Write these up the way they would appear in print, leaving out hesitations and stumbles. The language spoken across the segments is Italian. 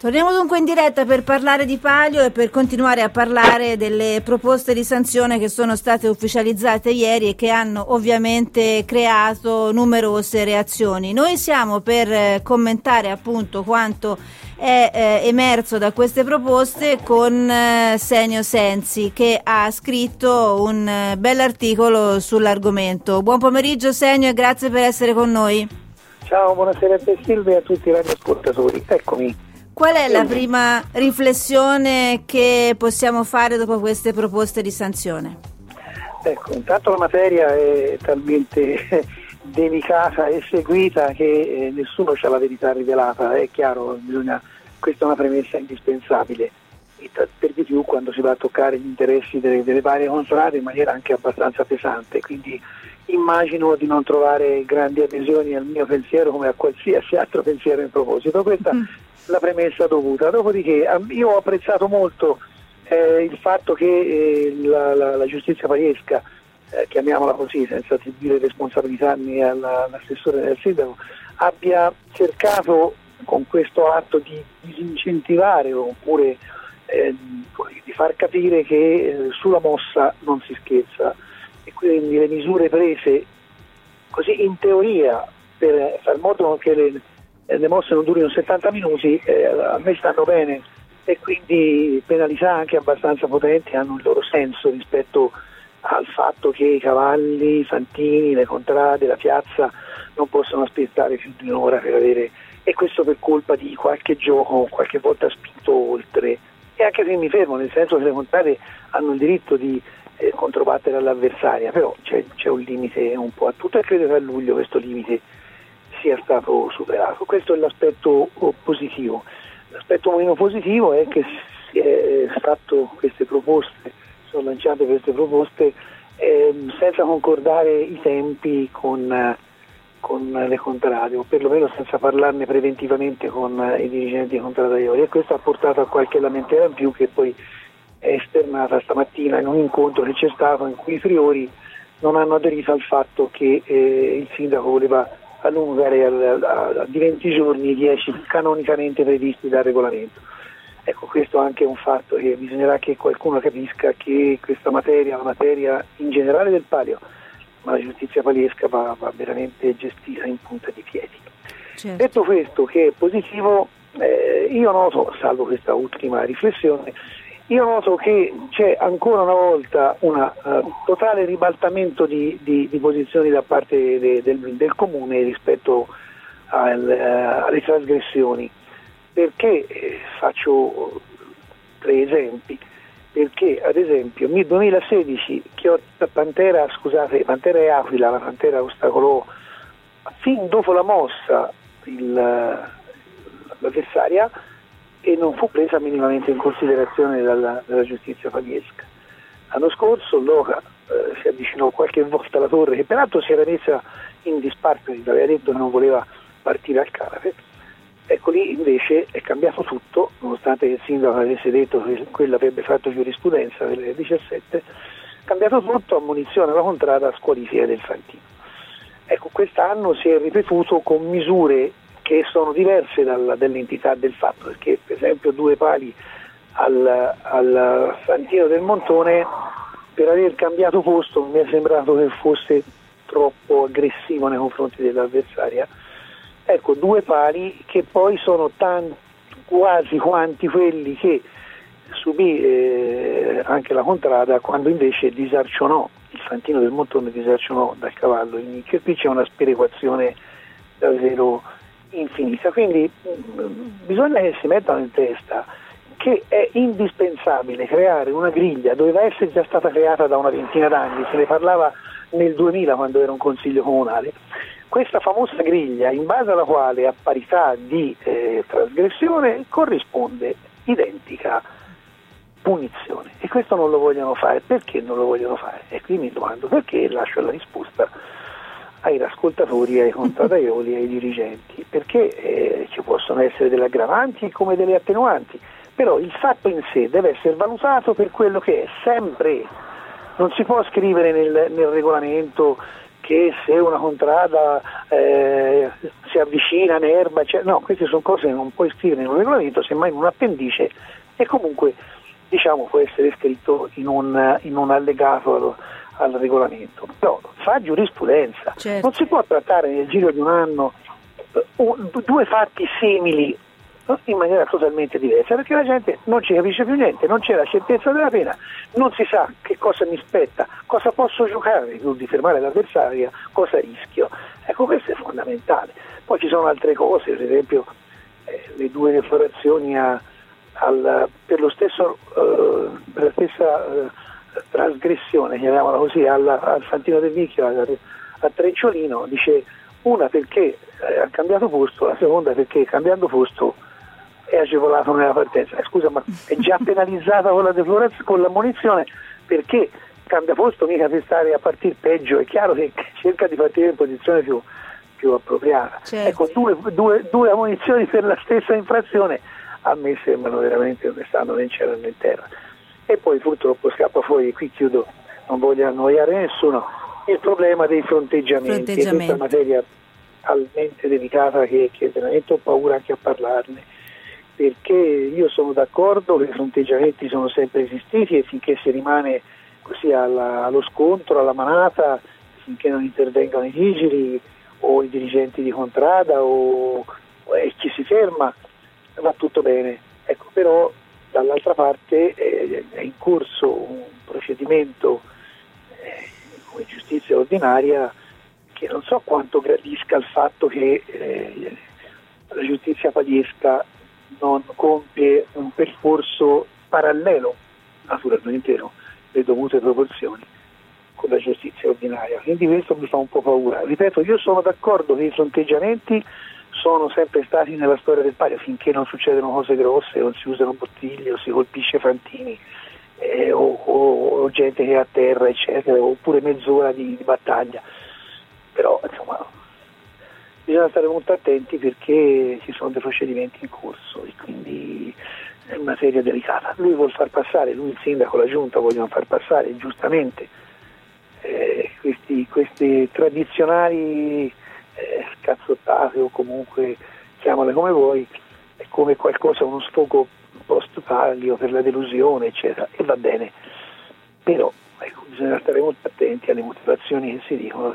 Torniamo dunque in diretta per parlare di Palio e per continuare a parlare delle proposte di sanzione che sono state ufficializzate ieri e che hanno ovviamente creato numerose reazioni. Noi siamo per commentare appunto quanto è emerso da queste proposte con Senio Sensi, che ha scritto un bell'articolo sull'argomento. Buon pomeriggio Senio e grazie per essere con noi. Ciao, buonasera a te Silvia e a tutti i radioascoltatori. Eccomi. Qual è la prima riflessione che possiamo fare dopo queste proposte di sanzione? Ecco, intanto la materia è talmente delicata e seguita che nessuno c'ha la verità rivelata, è chiaro, questa è una premessa indispensabile, e per di più quando si va a toccare gli interessi delle varie consonanti in maniera anche abbastanza pesante, quindi immagino di non trovare grandi adesioni al mio pensiero come a qualsiasi altro pensiero in proposito. Questa la premessa dovuta. Dopodiché io ho apprezzato molto il fatto che la giustizia paliesca, chiamiamola così senza attribuire responsabilità né all'assessore né al sindaco, abbia cercato con questo atto di disincentivare oppure di far capire che sulla mossa non si scherza, e quindi le misure prese così in teoria per far modo che le mosse non durino 70 minuti a me stanno bene, e quindi penalità anche abbastanza potenti hanno il loro senso rispetto al fatto che i cavalli, i fantini, le contrade, la piazza non possono aspettare più di un'ora per avere, e questo per colpa di qualche gioco qualche volta spinto oltre. E anche se mi fermo, nel senso che le contrade hanno il diritto di controbattere all'avversaria, però c'è un limite un po' a tutto, e credo che a luglio questo limite sia stato superato. Questo è l'aspetto positivo. L'aspetto meno positivo è che si è fatto queste proposte, sono lanciate queste proposte senza concordare i tempi con le contrade, o perlomeno senza parlarne preventivamente con i dirigenti contradaioli, e questo ha portato a qualche lamentela in più che poi è esternata stamattina in un incontro che c'è stato, in cui i priori non hanno aderito al fatto che il sindaco voleva allungare di 20 giorni i 10 canonicamente previsti dal regolamento. Ecco, questo è anche un fatto che bisognerà che qualcuno capisca, che questa materia, la materia in generale del Palio, ma la giustizia paliesca va veramente gestita in punta di piedi. Certo. Detto questo, che è positivo, io noto, salvo questa ultima riflessione, io noto che c'è ancora una volta un totale ribaltamento di posizioni da parte del comune rispetto alle trasgressioni. Perché faccio 3 esempi? Perché ad esempio nel 2016 Pantera e Aquila, la Pantera ostacolò fin dopo la mossa l'avversaria, e non fu presa minimamente in considerazione dalla giustizia paliesca. L'anno scorso Loca si avvicinò qualche volta alla torre, che peraltro si era messa in disparte, aveva detto che non voleva partire al canapè. Ecco, lì invece è cambiato tutto, nonostante il sindaco avesse detto che quello avrebbe fatto giurisprudenza nel 2017, è cambiato tutto, ammonizione alla contrada, squalifica del Fantino. Ecco, quest'anno si è ripetuto con misure che sono diverse dall'entità del fatto, perché per esempio 2 pali al Fantino del Montone, per aver cambiato posto mi è sembrato che fosse troppo aggressivo nei confronti dell'avversaria. Ecco, 2 pali che poi sono quasi quanti quelli che subì anche la contrada, quando invece disarcionò il Fantino del Montone, disarcionò dal cavallo, che qui c'è una sperequazione davvero infinita. Quindi bisogna che si mettano in testa che è indispensabile creare una griglia, doveva essere già stata creata da una ventina d'anni, se ne parlava nel 2000 quando era un consiglio comunale, questa famosa griglia in base alla quale a parità di trasgressione corrisponde identica punizione, e questo non lo vogliono fare. Perché non lo vogliono fare? E qui mi domando perché, lascio la risposta ai ascoltatori, ai contradaioli, ai dirigenti, perché ci possono essere delle aggravanti come delle attenuanti, però il fatto in sé deve essere valutato per quello che è sempre. Non si può scrivere nel regolamento che che se una contrada si avvicina in erba, no, queste sono cose che non puoi scrivere in un regolamento, semmai in un appendice, e comunque diciamo può essere scritto in un allegato al regolamento. Però fa giurisprudenza, certo. Non si può trattare nel giro di un anno due fatti simili in maniera totalmente diversa, perché la gente non ci capisce più niente, non c'è la certezza della pena, non si sa che cosa mi spetta, cosa posso giocare pur di fermare l'avversaria, cosa rischio. Ecco, questo è fondamentale. Poi ci sono altre cose, per esempio le 2 deflorazioni per la stessa trasgressione, chiamiamola così, al Fantino del Vicchio, a Trenciolino, dice una perché ha cambiato posto, la seconda perché cambiando posto è agevolato nella partenza. Scusa, ma è già penalizzata con l'ammonizione, perché cambia posto mica per stare a partire peggio, è chiaro che cerca di partire in posizione più appropriata. Certo. Ecco, due ammonizioni per la stessa infrazione a me sembrano veramente non stanno né in cielo né in terra. E poi purtroppo scappa fuori, qui chiudo, non voglio annoiare nessuno, il problema dei fronteggiamenti. Questa è una materia talmente delicata che veramente ho paura anche a parlarne, perché io sono d'accordo che i fronteggiamenti sono sempre esistiti e finché si rimane così allo scontro, alla manata, finché non intervengano i vigili o i dirigenti di contrada o chi si ferma, va tutto bene. Ecco, però dall'altra parte è in corso un procedimento come giustizia ordinaria che non so quanto gradisca il fatto che la giustizia paliesca non compie un percorso parallelo, naturalmente le dovute proporzioni, con la giustizia ordinaria. Quindi questo mi fa un po' paura. Ripeto, io sono d'accordo che i fronteggiamenti sono sempre stati nella storia del Palio, finché non succedono cose grosse, non si usano bottiglie o si colpisce fantini o gente che è a terra, eccetera, oppure mezz'ora di battaglia. Però insomma bisogna stare molto attenti perché ci sono dei procedimenti in corso e quindi è una materia delicata. Lui vuol far passare, lui il sindaco, la giunta vogliono far passare giustamente questi tradizionali cazzottate o comunque chiamale come vuoi, è come qualcosa, uno sfogo post-taglio per la delusione, eccetera, e va bene. Però ecco, bisogna stare molto attenti alle motivazioni che si dicono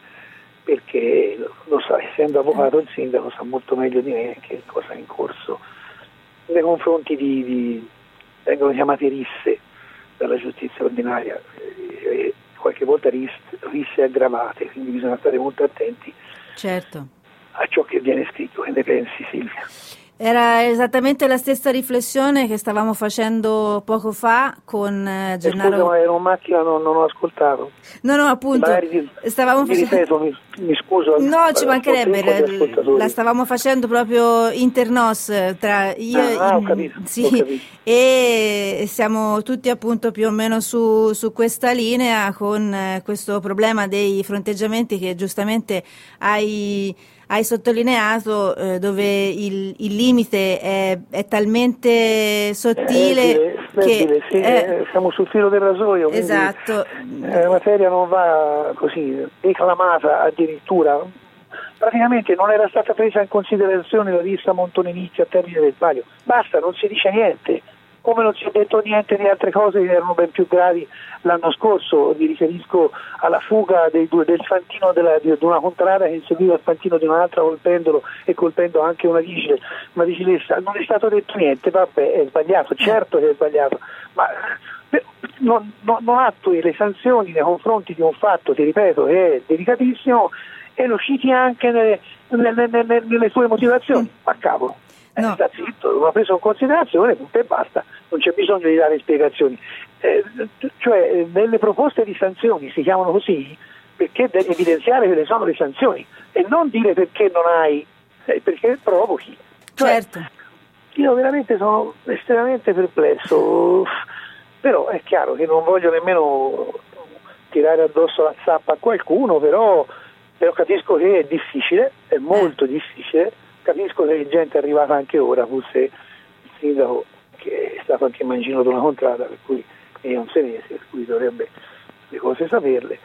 perché lo sa, essendo avvocato il sindaco sa molto meglio di me che cosa è in corso nei confronti vengono chiamate risse dalla giustizia ordinaria, qualche volta risse aggravate, quindi bisogna stare molto attenti, certo, a ciò che viene scritto. Che ne pensi, Silvia? Era esattamente la stessa riflessione che stavamo facendo poco fa con Gennaro. Scusa, ma ero in macchina, non ho ascoltato. No, appunto. Stavamo ripeto, mi scuso. No, ci mancherebbe. La stavamo facendo proprio internos tra io ho capito, sì, ho capito. E siamo tutti appunto più o meno su questa linea con questo problema dei fronteggiamenti che giustamente hai sottolineato, dove il limite è talmente sottile che sì, siamo sul filo del rasoio. Esatto. La materia non va così declamata, addirittura praticamente non era stata presa in considerazione la lista Montonenizia a Termine del Palio. Basta, non si dice niente. Come non si è detto niente di altre cose che erano ben più gravi l'anno scorso. Mi riferisco alla fuga del fantino di una contrada che inseguiva il fantino di un'altra colpendolo e colpendo anche una vigilessa. Non è stato detto niente, vabbè, è sbagliato, certo che è sbagliato, ma non attui le sanzioni nei confronti di un fatto, ti ripeto, che è delicatissimo, e lo citi anche nelle sue motivazioni. Ma cavolo. No. Sta zitto, l'ho preso in considerazione, punto e basta, non c'è bisogno di dare spiegazioni. Cioè nelle proposte di sanzioni si chiamano così perché devi evidenziare quelle sono le sanzioni e non dire perché non hai, perché provochi. Certo. Io veramente sono estremamente perplesso, però è chiaro che non voglio nemmeno tirare addosso la zappa a qualcuno, però capisco che è difficile, è molto difficile. Capisco che gente è arrivata anche ora, forse il sindaco che è stato anche mangino di una contrada, per cui è un senese, per cui dovrebbe le cose saperle,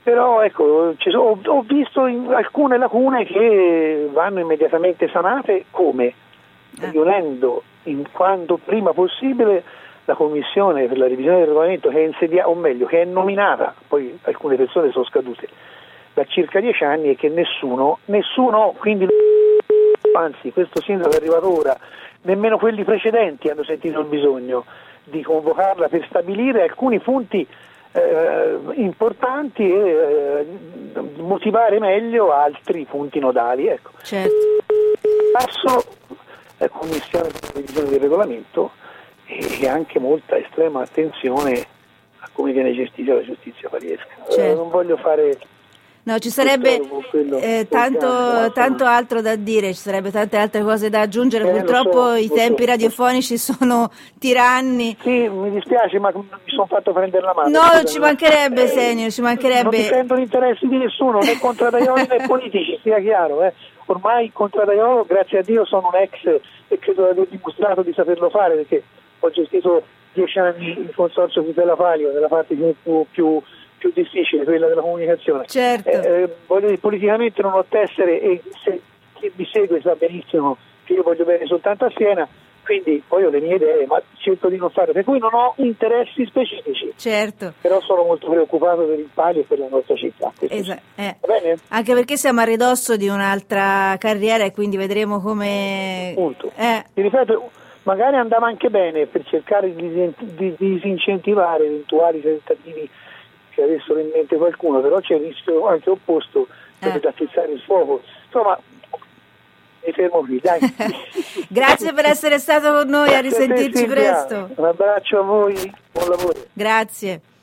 Però ecco, ho visto alcune lacune che vanno immediatamente sanate, come riunendo quanto prima possibile la commissione per la revisione del regolamento che è insediata, o meglio che è nominata, poi alcune persone sono scadute da circa 10 anni, e che nessuno, quindi anzi questo sindaco è arrivato ora, nemmeno quelli precedenti hanno sentito il bisogno di convocarla per stabilire alcuni punti importanti e motivare meglio altri punti nodali. Ecco. Certo. Passo la commissione per la revisione del regolamento e anche molta estrema attenzione a come viene gestita la giustizia pariesca. Certo. Non voglio fare... No, ci sarebbe tanto altro da dire, ci sarebbe tante altre cose da aggiungere, purtroppo i tempi radiofonici sono tiranni. Sì, mi dispiace, ma mi sono fatto prendere la mano. No, ci mancherebbe, Senio, ci mancherebbe. Non difendo gli interessi di nessuno, né contraddaioli né politici, sia chiaro. Ormai contraddaiolo, grazie a Dio, sono un ex e credo di aver dimostrato di saperlo fare, perché ho gestito 10 anni il consorzio Tutela Palio, nella parte più difficile, quella della comunicazione. Certo. Voglio dire, politicamente non ho tessere, e se chi mi segue sa benissimo che io voglio bene soltanto a Siena, quindi poi ho le mie idee, ma cerco di non fare, per cui non ho interessi specifici. Certo. Però sono molto preoccupato per il Palio e per la nostra città. Va bene? Anche perché siamo a ridosso di un'altra carriera e quindi vedremo come... Punto. Ti ripeto, magari andava anche bene per cercare di disincentivare eventuali tentativi che avessero in mente qualcuno, però c'è il rischio anche opposto per attizzare il fuoco. Insomma, mi fermo qui, dai. Grazie per essere stato con noi, a risentirci presto. Un abbraccio a voi, buon lavoro. Grazie.